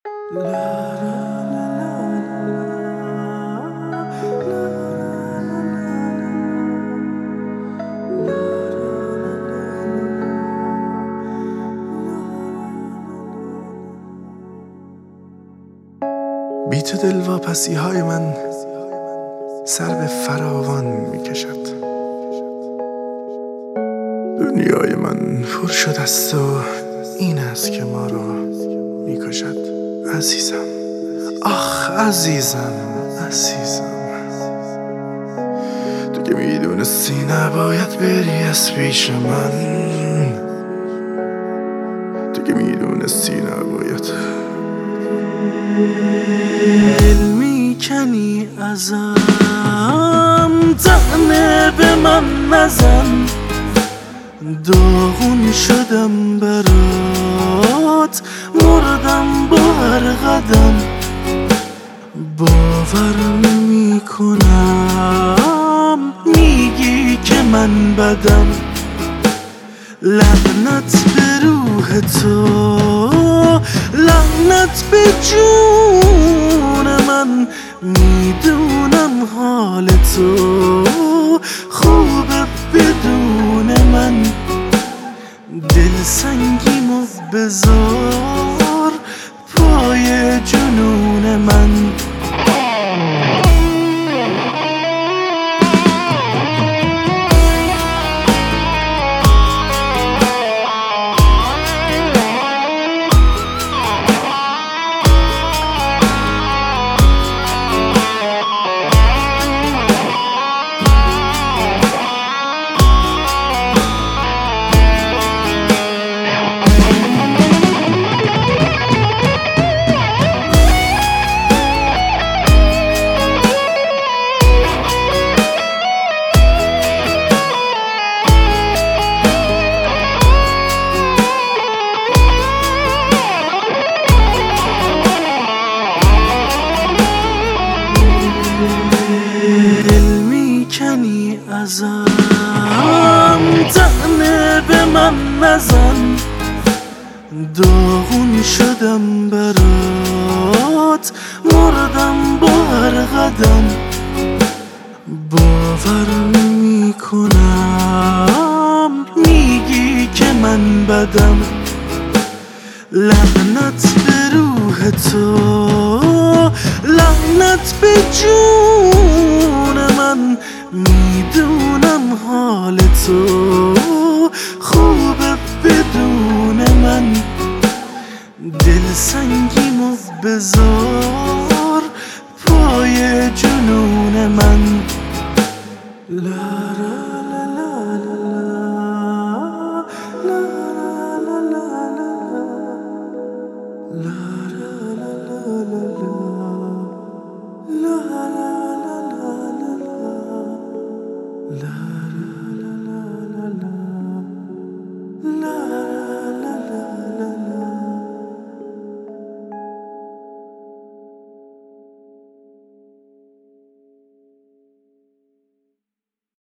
بی تو دلواپسی های من سر به فراوان می کشد. دنیای من پر شده است و این است که ما را می کشد. عزیزم، آخ عزیزم، عزیزم، تو که می دونستی نباید بری از پیش من، تو که می دونستی نباید. دل میکنی ازم، طعنه به من نزن، داغون شدم برات، مردم با هر قدم. باور نمی کنم میگی که من بدم. لعنت به روح تو، لعنت به جون من. میدونم حال تو خوبه بدون من. دل سنگیمو بذار پای جنون من. دل میکنی ازم، طعنه به من نزن، داغون شدم برات، مردم با هر قدم. باور نمی کنم میگی که من بدم. لعنت به روح تو، لعنت به جون من. میدونم حال تو خوبه بدون من. دل سنگیمو بذار پای جنون من.